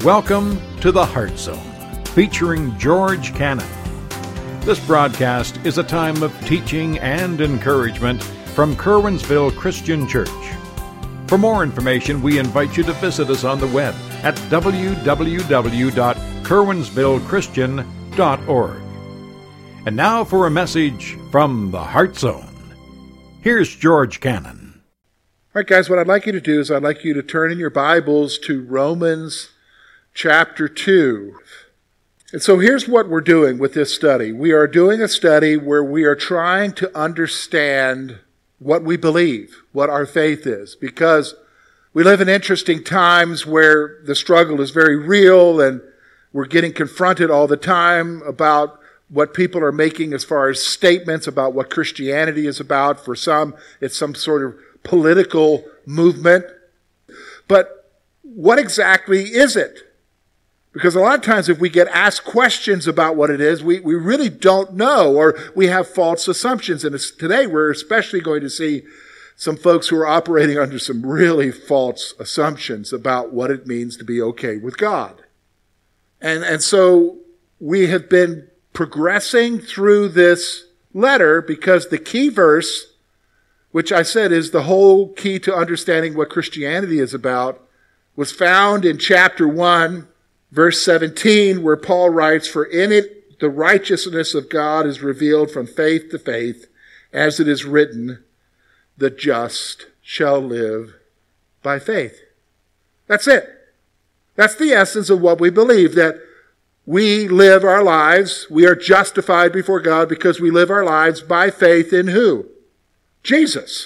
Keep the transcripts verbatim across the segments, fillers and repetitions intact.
Welcome to the Heart Zone, featuring George Cannon. This broadcast is a time of teaching and encouragement from Curwensville Christian Church. For more information, we invite you to visit us on the web at w w w dot curwensville christian dot org. And now for a message from the Heart Zone. Here's George Cannon. All right, guys, what I'd like you to do is I'd like you to turn in your Bibles to Romans chapter two. And so here's what we're doing with this study. We are doing a study where we are trying to understand what we believe, what our faith is, because we live in interesting times where the struggle is very real and we're getting confronted all the time about what people are making as far as statements about what Christianity is about. For some, it's some sort of political movement. But what exactly is it? Because a lot of times if we get asked questions about what it is, we, we really don't know, or we have false assumptions. And it's, today we're especially going to see some folks who are operating under some really false assumptions about what it means to be okay with God. And, and so we have been progressing through this letter because the key verse, which I said is the whole key to understanding what Christianity is about, was found in chapter one, verse seventeen, where Paul writes, "For in it the righteousness of God is revealed from faith to faith, as it is written, the just shall live by faith." That's it. That's the essence of what we believe, that we live our lives, we are justified before God because we live our lives by faith in who? Jesus.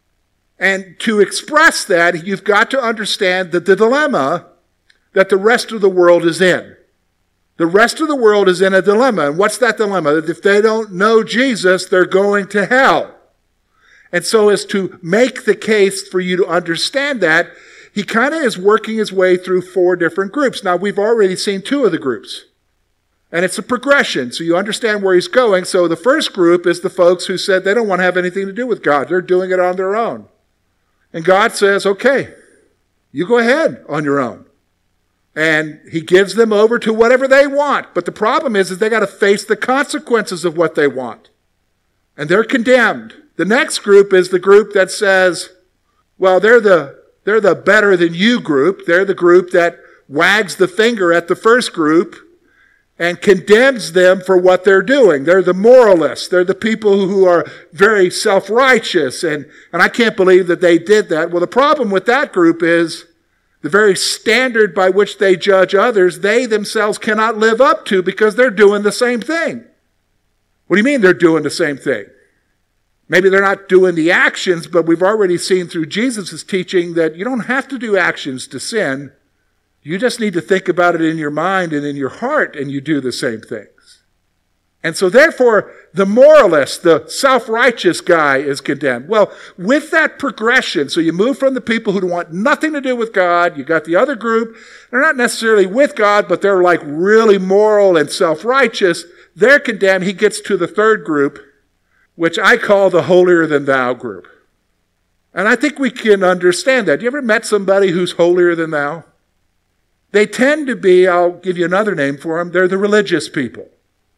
And to express that, you've got to understand that the dilemma that the rest of the world is in. The rest of the world is in a dilemma. And what's that dilemma? That if they don't know Jesus, they're going to hell. And so as to make the case for you to understand that, he kind of is working his way through four different groups. Now, we've already seen two of the groups. And it's a progression, so you understand where he's going. So the first group is the folks who said they don't want to have anything to do with God. They're doing it on their own. And God says, okay, you go ahead on your own. And he gives them over to whatever they want. But the problem is, is they got to face the consequences of what they want. And they're condemned. The next group is the group that says, well, they're the, they're the better than you group. They're the group that wags the finger at the first group and condemns them for what they're doing. They're the moralists. They're the people who are very self-righteous. And, and I can't believe that they did that. Well, the problem with that group is the very standard by which they judge others, they themselves cannot live up to because they're doing the same thing. What do you mean they're doing the same thing? Maybe they're not doing the actions, but we've already seen through Jesus' teaching that you don't have to do actions to sin. You just need to think about it in your mind and in your heart, and you do the same things. And so therefore, the moralist, the self-righteous guy is condemned. Well, with that progression, so you move from the people who want nothing to do with God, you got the other group, they're not necessarily with God, but they're like really moral and self-righteous. They're condemned. He gets to the third group, which I call the holier-than-thou group. And I think we can understand that. You ever met somebody who's holier than thou? They tend to be, I'll give you another name for them, they're the religious people.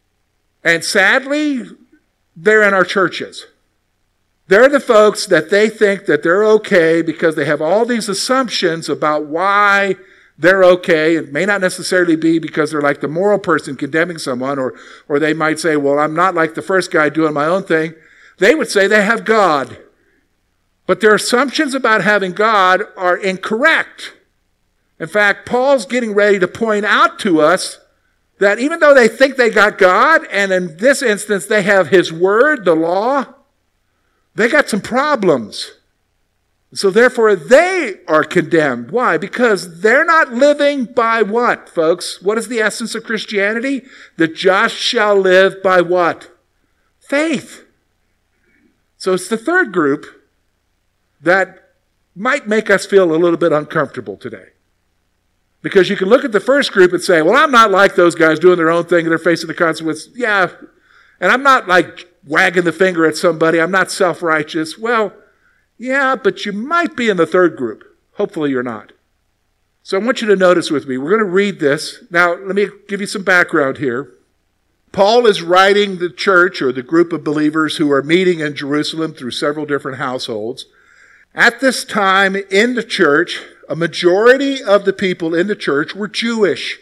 And sadly, they're in our churches. They're the folks that they think that they're okay because they have all these assumptions about why they're okay. It may not necessarily be because they're like the moral person condemning someone, or, or they might say, well, I'm not like the first guy doing my own thing. They would say they have God. But their assumptions about having God are incorrect. In fact, Paul's getting ready to point out to us that even though they think they got God, and in this instance they have his word, the law, they got some problems. So therefore they are condemned. Why? Because they're not living by what, folks? What is the essence of Christianity? The just shall live by what? Faith. So it's the third group that might make us feel a little bit uncomfortable today. Because you can look at the first group and say, well, I'm not like those guys doing their own thing and they're facing the consequences. Yeah, and I'm not like wagging the finger at somebody. I'm not self-righteous. Well, yeah, but you might be in the third group. Hopefully you're not. So I want you to notice with me. We're going to read this. Now, let me give you some background here. Paul is writing the church, or the group of believers who are meeting in Jerusalem through several different households. At this time in the church, a majority of the people in the church were Jewish.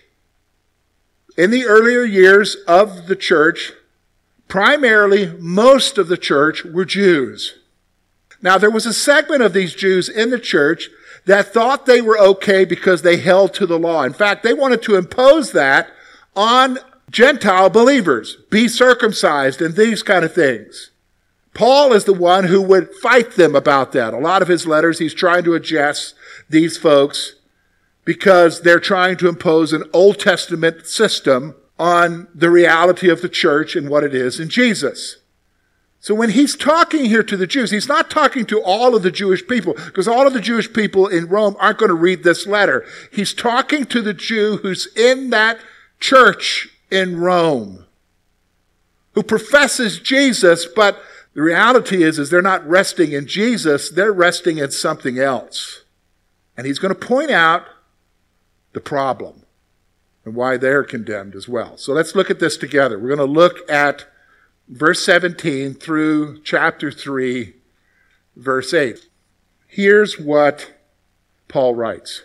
In the earlier years of the church, primarily most of the church were Jews. Now, there was a segment of these Jews in the church that thought they were okay because they held to the law. In fact, they wanted to impose that on Gentile believers, be circumcised and these kind of things. Paul is the one who would fight them about that. A lot of his letters, he's trying to address these folks because they're trying to impose an Old Testament system on the reality of the church and what it is in Jesus. So when he's talking here to the Jews, he's not talking to all of the Jewish people, because all of the Jewish people in Rome aren't going to read this letter. He's talking to the Jew who's in that church in Rome, who professes Jesus, but the reality is, is they're not resting in Jesus, they're resting in something else. And he's going to point out the problem and why they're condemned as well. So let's look at this together. We're going to look at verse seventeen through chapter three, verse eight. Here's what Paul writes.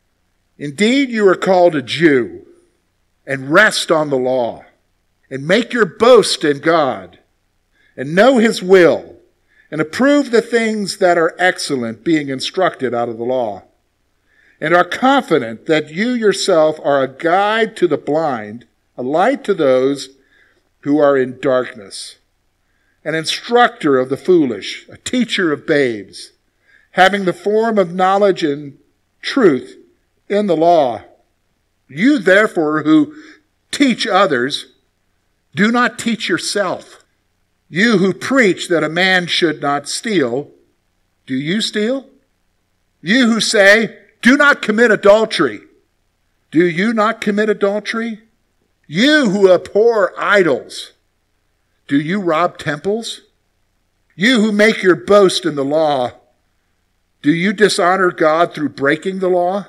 Indeed, you are called a Jew, and rest on the law, and make your boast in God, and know his will, and approve the things that are excellent, being instructed out of the law, and are confident that you yourself are a guide to the blind, a light to those who are in darkness, an instructor of the foolish, a teacher of babes, having the form of knowledge and truth in the law. You therefore who teach others, do not teach yourself. You who preach that a man should not steal, do you steal? You who say, do not commit adultery, do you not commit adultery? You who abhor idols, do you rob temples? You who make your boast in the law, do you dishonor God through breaking the law?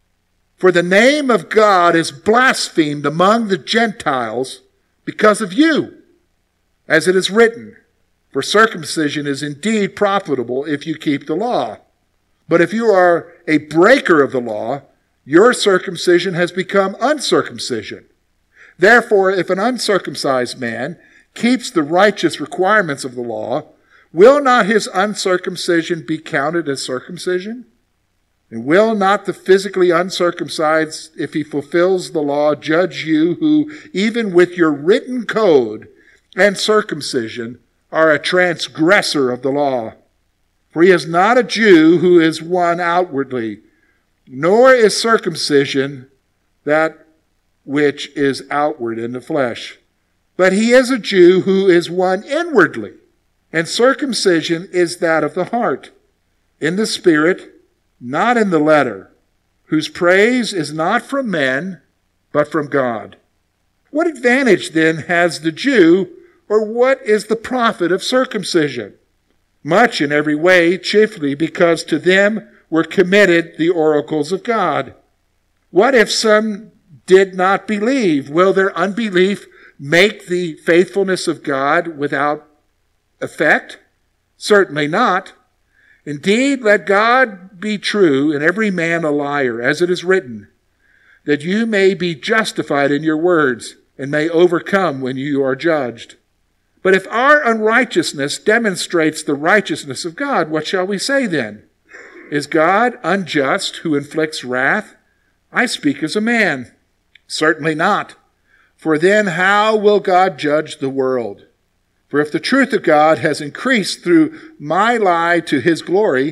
For the name of God is blasphemed among the Gentiles because of you, as it is written, for circumcision is indeed profitable if you keep the law. But if you are a breaker of the law, your circumcision has become uncircumcision. Therefore, if an uncircumcised man keeps the righteous requirements of the law, will not his uncircumcision be counted as circumcision? And will not the physically uncircumcised, if he fulfills the law, judge you who, even with your written code and circumcision, are a transgressor of the law? For he is not a Jew who is one outwardly, nor is circumcision that which is outward in the flesh. But he is a Jew who is one inwardly, and circumcision is that of the heart, in the spirit, not in the letter, whose praise is not from men, but from God. What advantage then has the Jew, or what is the profit of circumcision? Much in every way, chiefly because to them were committed the oracles of God. What if some did not believe? Will their unbelief make the faithfulness of God without effect? Certainly not. Indeed, let God be true and every man a liar, as it is written, that you may be justified in your words and may overcome when you are judged. But if our unrighteousness demonstrates the righteousness of God, what shall we say then? Is God unjust who inflicts wrath? I speak as a man. Certainly not. For then how will God judge the world? For if the truth of God has increased through my lie to his glory,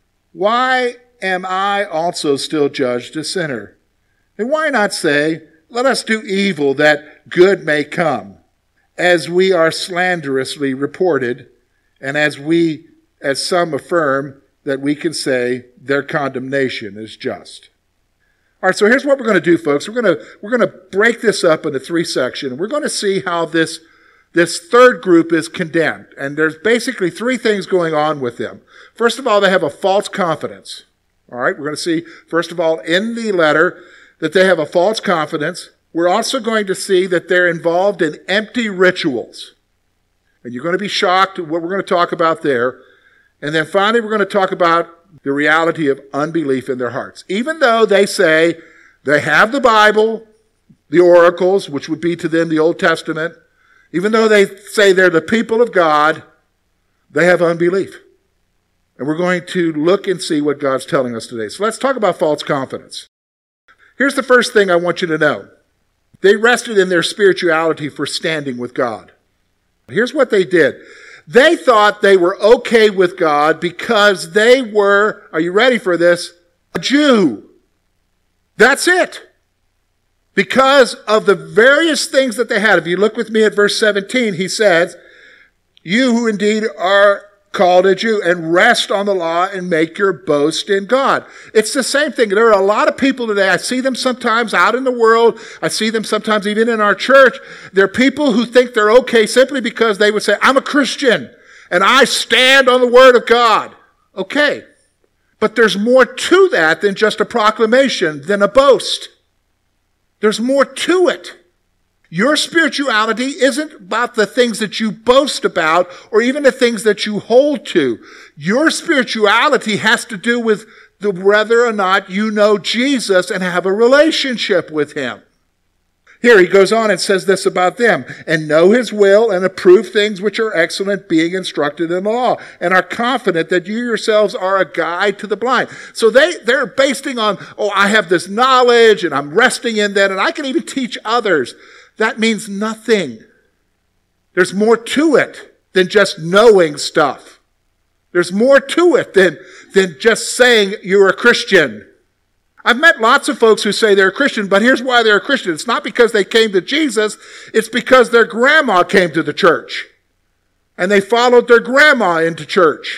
why am I also still judged a sinner? And why not say, let us do evil that good may come, as we are slanderously reported, and as we, as some affirm, that we can say their condemnation is just. All right, so here's what we're going to do, folks. We're going to we're going to break this up into three sections. We're going to see how this this third group is condemned, and there's basically three things going on with them. First of all, they have a false confidence. All right, we're going to see, first of all, in the letter that they have a false confidence. We're also going to see that they're involved in empty rituals. And you're going to be shocked at what we're going to talk about there. And then finally, we're going to talk about the reality of unbelief in their hearts. Even though they say they have the Bible, the oracles, which would be to them the Old Testament, even though they say they're the people of God, they have unbelief. And we're going to look and see what God's telling us today. So let's talk about false confidence. Here's the first thing I want you to know. They rested in their spirituality for standing with God. Here's what they did. They thought they were okay with God because they were, are you ready for this, a Jew. That's it. Because of the various things that they had. If you look with me at verse seventeen, he says, you who indeed are called a Jew, and rest on the law and make your boast in God. It's the same thing. There are a lot of people today, I see them sometimes out in the world, I see them sometimes even in our church. There are people who think they're okay simply because they would say, I'm a Christian, and I stand on the Word of God. Okay. But there's more to that than just a proclamation, than a boast. There's more to it. Your spirituality isn't about the things that you boast about or even the things that you hold to. Your spirituality has to do with the whether or not you know Jesus and have a relationship with Him. Here he goes on and says this about them, and know His will and approve things which are excellent, being instructed in the law, and are confident that you yourselves are a guide to the blind. So they, they're basing on, oh, I have this knowledge and I'm resting in that and I can even teach others. That means nothing. There's more to it than just knowing stuff. There's more to it than, than just saying you're a Christian. I've met lots of folks who say they're a Christian, but here's why they're a Christian. It's not because they came to Jesus. It's because their grandma came to the church. And they followed their grandma into church.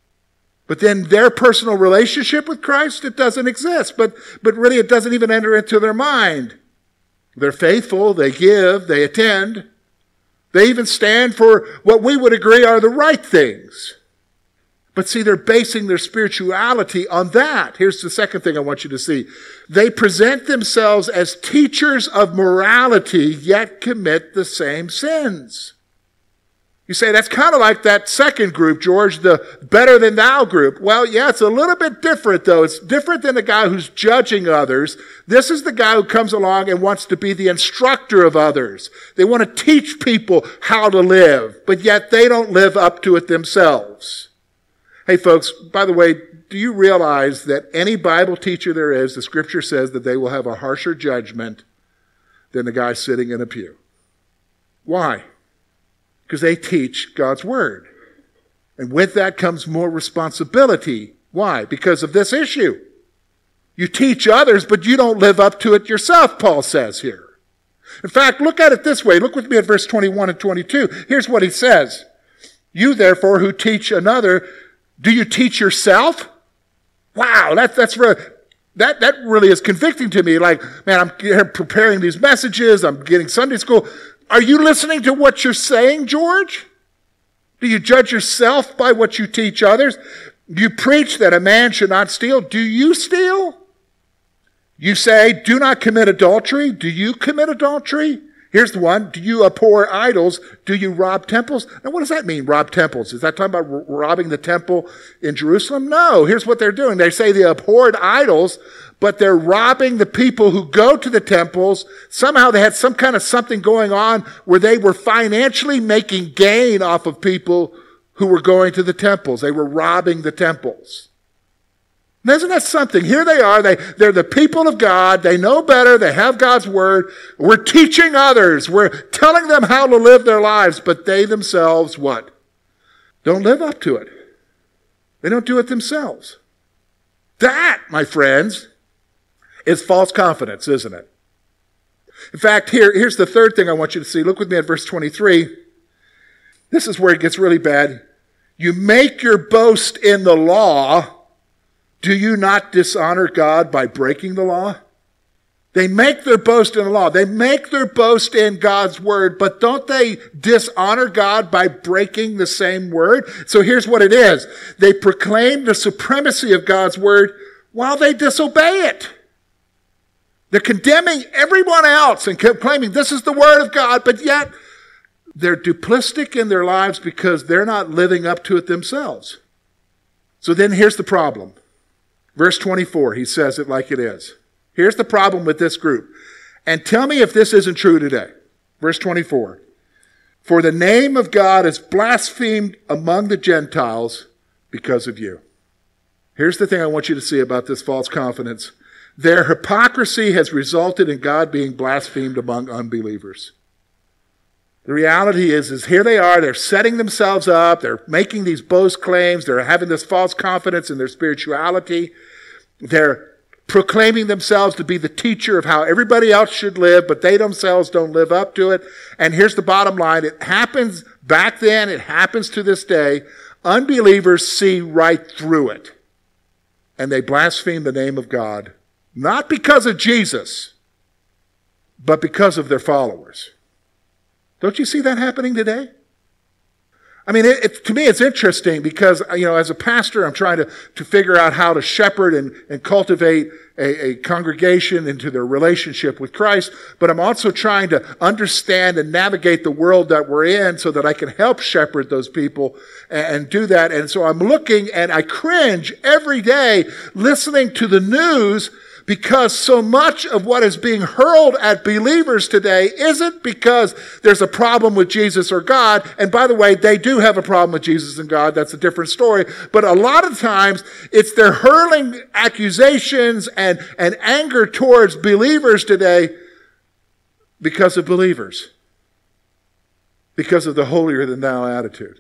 But then their personal relationship with Christ, it doesn't exist. But, but really it doesn't even enter into their mind. They're faithful, they give, they attend. They even stand for what we would agree are the right things. But see, they're basing their spirituality on that. Here's the second thing I want you to see. They present themselves as teachers of morality, yet commit the same sins. You say, that's kind of like that second group, George, the better than thou group. Well, yeah, it's a little bit different, though. It's different than the guy who's judging others. This is the guy who comes along and wants to be the instructor of others. They want to teach people how to live, but yet they don't live up to it themselves. Hey, folks, by the way, do you realize that any Bible teacher there is, the Scripture says that they will have a harsher judgment than the guy sitting in a pew? Why? Because they teach God's Word. And with that comes more responsibility. Why? Because of this issue. You teach others, but you don't live up to it yourself, Paul says here. In fact, look at it this way. Look with me at verse twenty-one and twenty-two. Here's what he says. You, therefore, who teach another, do you teach yourself? Wow, that, that's really, that, that really is convicting to me. Like, man, I'm preparing these messages. I'm getting Sunday school. Are you listening to what you're saying, George? Do you judge yourself by what you teach others? Do you preach that a man should not steal? Do you steal? You say, do not commit adultery. Do you commit adultery? Here's the one. Do you abhor idols? Do you rob temples? Now, what does that mean, rob temples? Is that talking about r- robbing the temple in Jerusalem? No. Here's what they're doing. They say they abhorred idols, but they're robbing the people who go to the temples. Somehow they had some kind of something going on where they were financially making gain off of people who were going to the temples. They were robbing the temples. And isn't that something? Here they are. They, they're the people of God. They know better. They have God's Word. We're teaching others. We're telling them how to live their lives, but they themselves, what? Don't live up to it. They don't do it themselves. That, my friends, is false confidence, isn't it? In fact, here, here's the third thing I want you to see. Look with me at verse twenty-three. This is where it gets really bad. You make your boast in the law. Do you not dishonor God by breaking the law? They make their boast in the law. They make their boast in God's Word, but don't they dishonor God by breaking the same Word? So here's what it is. They proclaim the supremacy of God's Word while they disobey it. They're condemning everyone else and claiming this is the word of God, but yet they're duplistic in their lives because they're not living up to it themselves. So then here's the problem. Verse twenty-four, he says it like it is. Here's the problem with this group. And tell me if this isn't true today. Verse twenty-four. For the name of God is blasphemed among the Gentiles because of you. Here's the thing I want you to see about this false confidence. Their hypocrisy has resulted in God being blasphemed among unbelievers. The reality is, is here they are, they're setting themselves up, they're making these boast claims, they're having this false confidence in their spirituality, they're proclaiming themselves to be the teacher of how everybody else should live, but they themselves don't live up to it. And here's the bottom line, it happens back then, it happens to this day, unbelievers see right through it. And they blaspheme the name of God, not because of Jesus, but because of their followers. Don't you see that happening today? I mean, it, it, to me, it's interesting because, you know, as a pastor, I'm trying to, to figure out how to shepherd and, and cultivate a, a congregation into their relationship with Christ. But I'm also trying to understand and navigate the world that we're in so that I can help shepherd those people and, and do that. And so I'm looking and I cringe every day listening to the news, because so much of what is being hurled at believers today isn't because there's a problem with Jesus or God. And by the way, they do have a problem with Jesus and God. That's a different story. But a lot of times, it's they're hurling accusations and, and anger towards believers today because of believers. Because of the holier-than-thou attitude.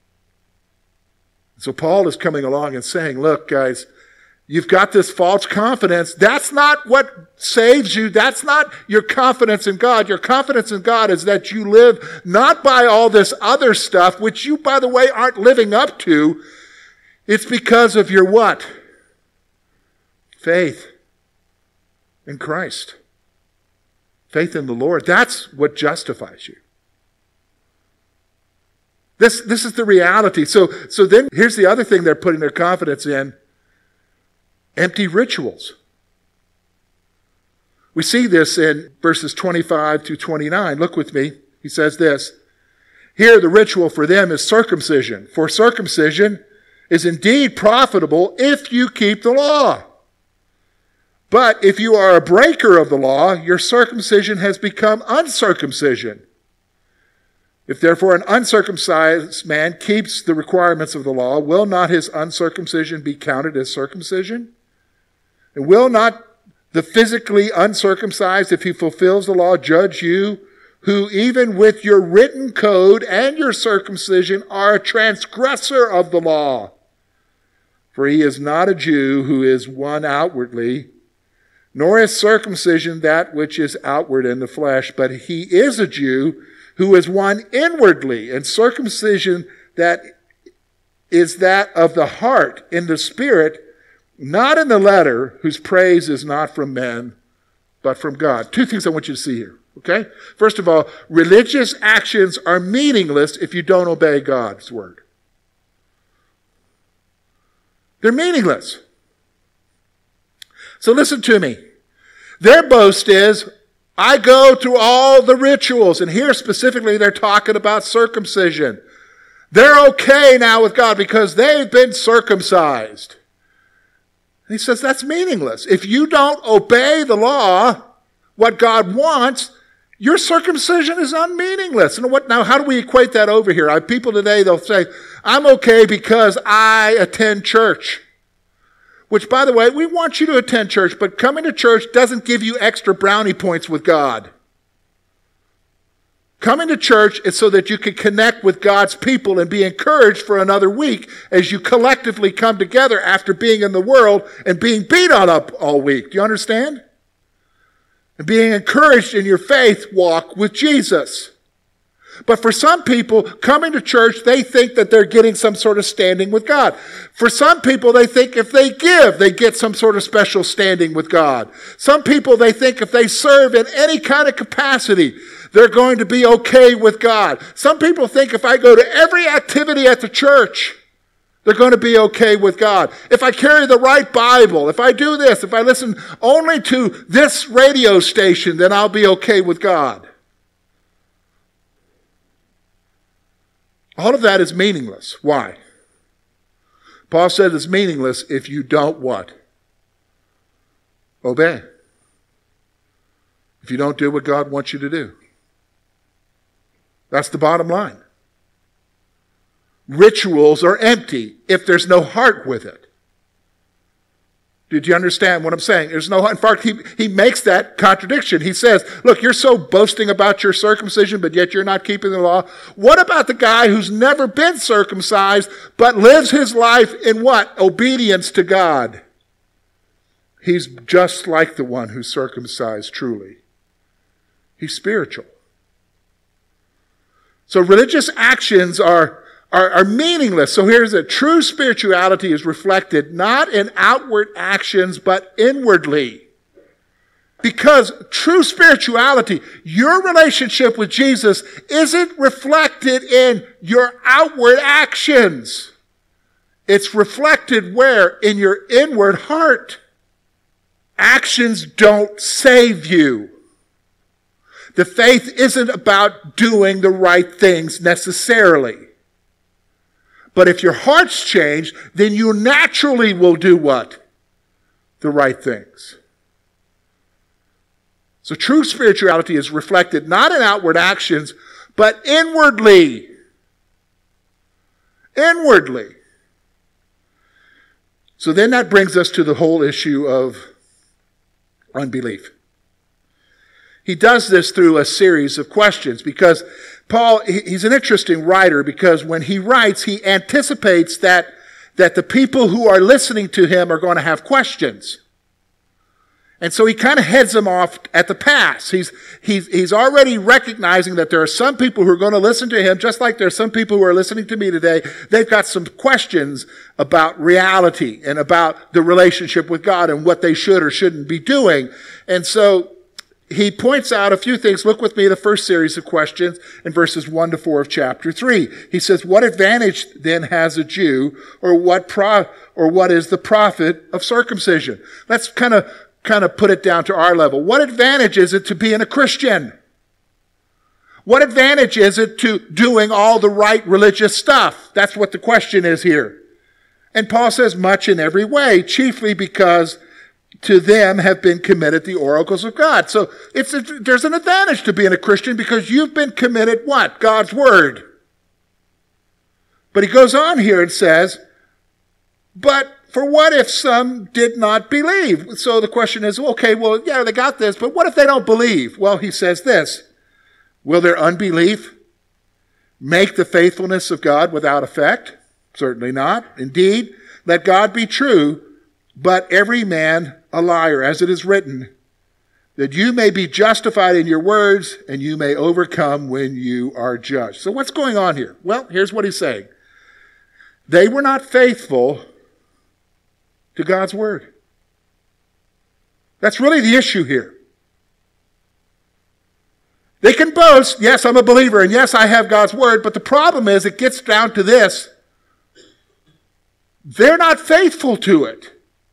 So Paul is coming along and saying, look, guys, you've got this false confidence. That's not what saves you. That's not your confidence in God. Your confidence in God is that you live not by all this other stuff, which you, by the way, aren't living up to. It's because of your what? Faith in Christ. Faith in the Lord. That's what justifies you. This, this is the reality. So, so then here's the other thing they're putting their confidence in. Empty rituals. We see this in verses twenty-five to twenty-nine. Look with me. He says this. Here the ritual for them is circumcision. For circumcision is indeed profitable if you keep the law. But if you are a breaker of the law, your circumcision has become uncircumcision. If therefore an uncircumcised man keeps the requirements of the law, will not his uncircumcision be counted as circumcision? And will not the physically uncircumcised, if he fulfills the law, judge you, who even with your written code and your circumcision are a transgressor of the law? For he is not a Jew who is one outwardly, nor is circumcision that which is outward in the flesh, but he is a Jew who is one inwardly, and circumcision that is that of the heart in the spirit, not in the letter, whose praise is not from men, but from God. Two things I want you to see here, okay? First of all, religious actions are meaningless if you don't obey God's word. They're meaningless. So listen to me. Their boast is, I go through all the rituals, and here specifically they're talking about circumcision. They're okay now with God because they've been circumcised. And he says that's meaningless. If you don't obey the law, what God wants, your circumcision is unmeaningless. And what now? How do we equate that over here? I have people today, they'll say, I'm okay because I attend church. Which, by the way, we want you to attend church, but coming to church doesn't give you extra brownie points with God. Coming to church is so that you can connect with God's people and be encouraged for another week as you collectively come together after being in the world and being beat on up all week. Do you understand? And being encouraged in your faith walk with Jesus. But for some people, coming to church, they think that they're getting some sort of standing with God. For some people, they think if they give, they get some sort of special standing with God. Some people, they think if they serve in any kind of capacity, they're going to be okay with God. Some people think if I go to every activity at the church, they're going to be okay with God. If I carry the right Bible, if I do this, if I listen only to this radio station, then I'll be okay with God. All of that is meaningless. Why? Paul said it's meaningless if you don't what? Obey. If you don't do what God wants you to do. That's the bottom line. Rituals are empty if there's no heart with it. Did you understand what I'm saying? There's no heart. In fact, he, he makes that contradiction. He says, look, you're so boasting about your circumcision, but yet you're not keeping the law. What about the guy who's never been circumcised, but lives his life in what? Obedience to God. He's just like the one who's circumcised truly. He's spiritual. So religious actions are Are, are meaningless. So here's it. True spirituality is reflected not in outward actions, but inwardly. Because true spirituality, your relationship with Jesus, isn't reflected in your outward actions. It's reflected where? In your inward heart. Actions don't save you. The faith isn't about doing the right things necessarily. But if your heart's changed, then you naturally will do what? The right things. So true spirituality is reflected not in outward actions, but inwardly. Inwardly. So then that brings us to the whole issue of unbelief. He does this through a series of questions because Paul, he's an interesting writer because when he writes, he anticipates that, that the people who are listening to him are going to have questions. And so he kind of heads them off at the pass. He's, he's, he's already recognizing that there are some people who are going to listen to him, just like there are some people who are listening to me today. They've got some questions about reality and about the relationship with God and what they should or shouldn't be doing. And so he points out a few things. Look with me at the first series of questions in verses one to four of chapter three. He says, what advantage then has a Jew, or what pro, or what is the profit of circumcision? Let's kind of kind of put it down to our level. What advantage is it to being a Christian? What advantage is it to doing all the right religious stuff? That's what the question is here. And Paul says much in every way, chiefly because to them have been committed the oracles of God. So it's a, there's an advantage to being a Christian because you've been committed what? God's word. But he goes on here and says, but for what if some did not believe? So the question is, okay, well, yeah, they got this, but what if they don't believe? Well, he says this, will their unbelief make the faithfulness of God without effect? Certainly not. Indeed, let God be true, but every man a liar, as it is written, that you may be justified in your words and you may overcome when you are judged. So what's going on here? Well, here's what he's saying. They were not faithful to God's word. That's really the issue here. They can boast, yes, I'm a believer, and yes, I have God's word, but the problem is it gets down to this. They're not faithful to it.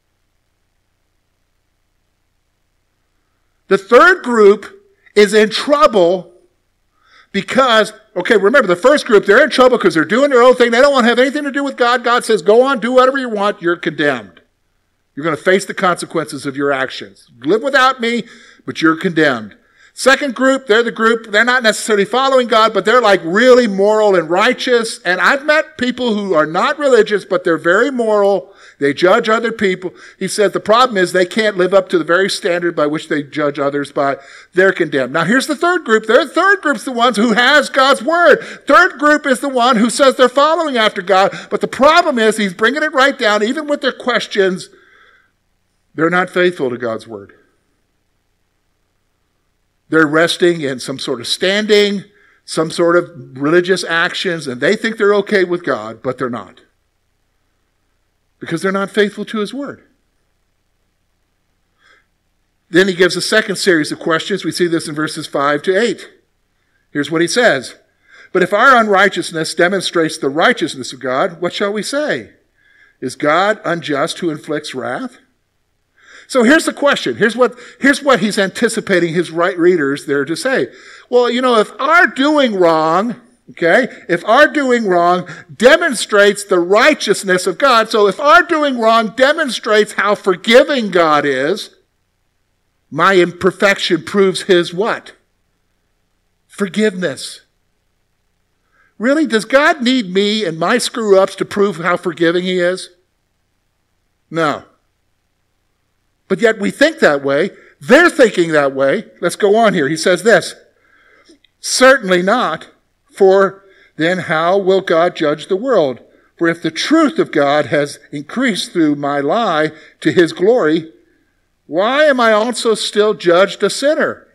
The third group is in trouble because, okay, remember the first group, they're in trouble because they're doing their own thing. They don't want to have anything to do with God. God says, go on, do whatever you want. You're condemned. You're going to face the consequences of your actions. Live without me, but you're condemned. Second group, they're the group, they're not necessarily following God, but they're like really moral and righteous. And I've met people who are not religious, but they're very moral. They judge other people. He said the problem is they can't live up to the very standard by which they judge others by. They're condemned. Now here's the third group. The third group's the ones who has God's word. Third group is the one who says they're following after God. But the problem is he's bringing it right down, even with their questions, they're not faithful to God's word. They're resting in some sort of standing, some sort of religious actions, and they think they're okay with God, but they're not. Because they're not faithful to his word. Then he gives a second series of questions. We see this in verses five to eight. Here's what he says. But if our unrighteousness demonstrates the righteousness of God, what shall we say? Is God unjust who inflicts wrath? So here's the question. Here's what, here's what he's anticipating his right readers there to say. Well, you know, if our doing wrong, okay, if our doing wrong demonstrates the righteousness of God, so if our doing wrong demonstrates how forgiving God is, my imperfection proves his what? Forgiveness. Really? Does God need me and my screw-ups to prove how forgiving he is? No. But yet we think that way. They're thinking that way. Let's go on here. He says this, certainly not, for then how will God judge the world? For if the truth of God has increased through my lie to his glory, why am I also still judged a sinner?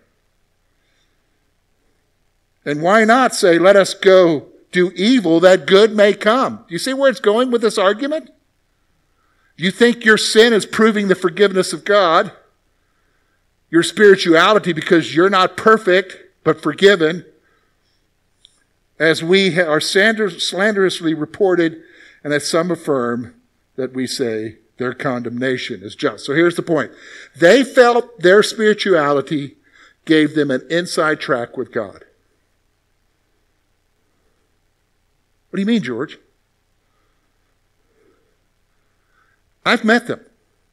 And why not say, let us go do evil that good may come? Do you see where it's going with this argument? You think your sin is proving the forgiveness of God, your spirituality because you're not perfect but forgiven, as we are slanderously reported, and as some affirm that we say their condemnation is just. So here's the point. They felt their spirituality gave them an inside track with God. What do you mean, George? I've met them.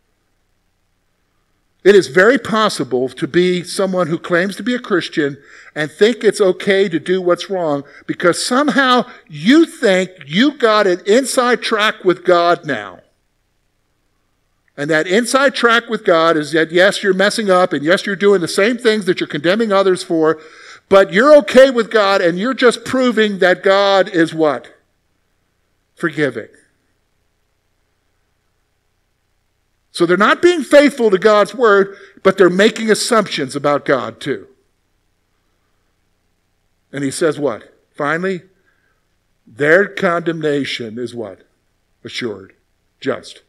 It is very possible to be someone who claims to be a Christian and think it's okay to do what's wrong because somehow you think you got an inside track with God now. And that inside track with God is that, yes, you're messing up, and yes, you're doing the same things that you're condemning others for, but you're okay with God, and you're just proving that God is what? Forgiving. So they're not being faithful to God's word, but they're making assumptions about God too. And he says what? Finally, their condemnation is what? Assured. Just.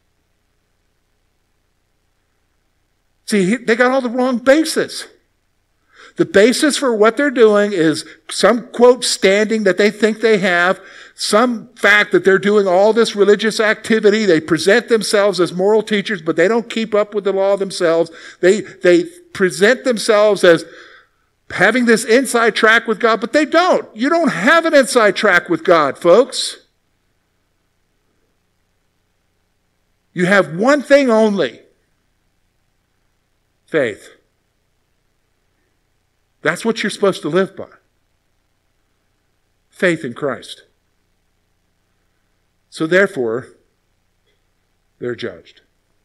See, they got all the wrong basis. The basis for what they're doing is some, quote, standing that they think they have, some fact that they're doing all this religious activity. They present themselves as moral teachers, but they don't keep up with the law themselves. They, they present themselves as having this inside track with God, but they don't. You don't have an inside track with God, folks. You have one thing only. Faith. That's what you're supposed to live by. Faith in Christ. So therefore, they're judged.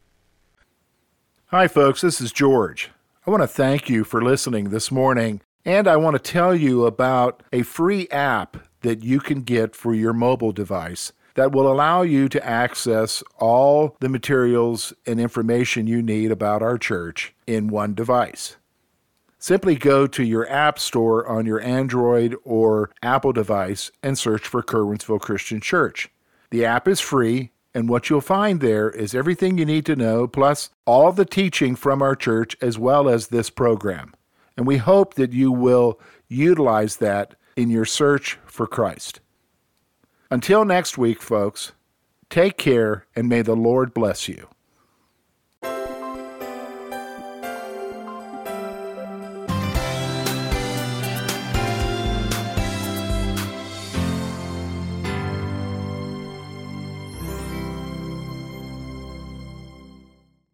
Hi, folks. This is George. I want to thank you for listening this morning, and I want to tell you about a free app that you can get for your mobile device that will allow you to access all the materials and information you need about our church in one device. Simply go to your app store on your Android or Apple device and search for Curwensville Christian Church. The app is free, and what you'll find there is everything you need to know, plus all the teaching from our church as well as this program. And we hope that you will utilize that in your search for Christ. Until next week, folks, take care, and may the Lord bless you.